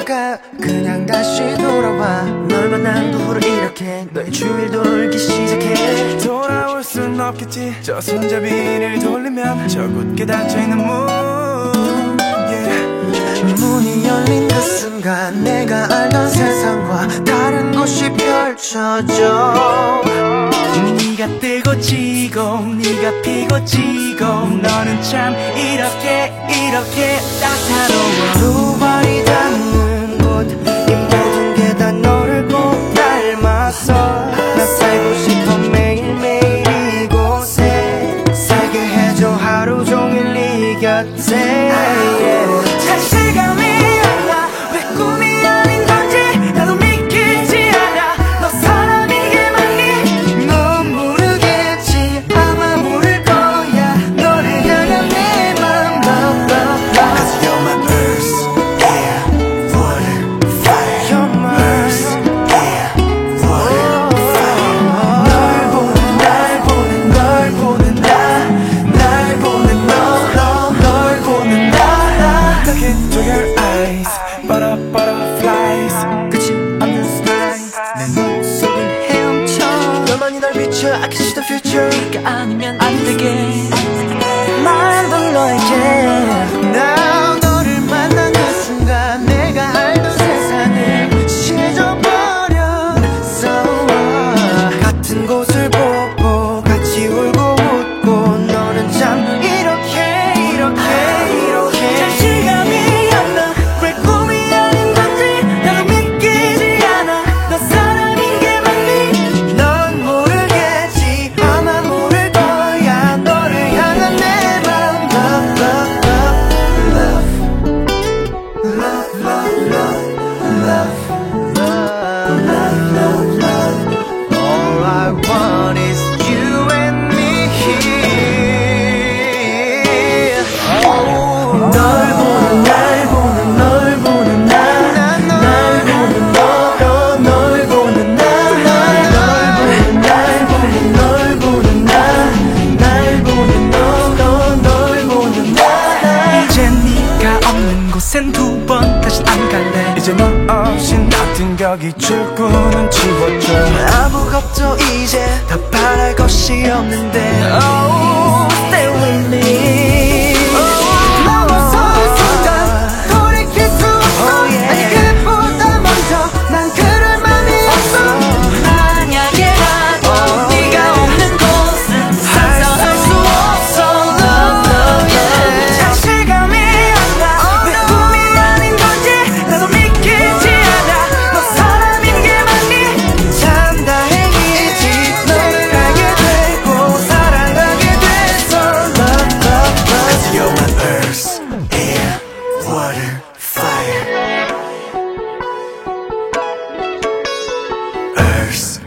있다가 그냥 다시 돌아와. 널 만난 후로 이렇게 너의 주위를 돌기 시작해. 돌아올 순 없겠지. 저 손잡이를 돌리면 저 굳게 닫혀있는 문이 열린 그 순간 내가 알던 세상과 다른 곳이 펼쳐져. 네가 뜨고 지고 네가 피고 지고 너는 참 이렇게 따사로워. 두 발이 닿는 곳 이 모든 게 다 너를 꼭 닮았어. 나 살고 싶어 매일매일 이곳에 살게 해줘 하루 종일 네 곁에. 잘 실감이 안 나. 왜 꿈이 아닌 건지 나도 믿기지 않아. 너 사람인 게 맞니? 넌 모르겠지 아마 모를 거야 너를 향한 내 맘. Cause you're my earth, air, water, fire. You're my earth, air, water, fire. 널 보는 날 보는 널 보는 날 보는 널 보는 나. Look into your eyes, butterflies. 끝이 없는 skies 내 눈 속은 헤엄쳐. 너만이 날 비춰 I can see the future. 네가 아니면 안 되게 말 불러야지. Now 너를 만난 그 순간 내가 알던 세상을 잊어버렸어. 같은 곳을 보고 같이 울고 웃고 너는 참 이렇게 잘 실감이 안 나. 왜 꿈이 아닌 건지 나도 믿기지 않아. 너 사람인 게 맞니? 넌 모르겠지 아마 모를 거야 너를 향한 내 맘. All I want is you and me here. 널 보는 날 보는 널 보는 날 보는 널 보는 날 보는 널 보는 날 보는 널 보는 날. 이제 네가 없는 곳엔 두 번 다시 안 갈래. 이제 너 없인 같은 격이 출구는 지웠죠. 아무것도 이제 더 바랄 것이 없는데. Oh, stay with me. 넘어선 순간 돌이킬 수 없어. 아니 그보다 먼저 난 그럴 맘이 없어. 만약에라도 네가 없는 곳은 상상할 수 없어. 잘 실감이 안 나. 왜 꿈이 아닌 건지 나도 믿기지 않아. 너 사람인 게 맞니? 참 다행이지 너를 알게 되고 사랑하게 돼서. Cause you're my earth, air, water, fire. Earth,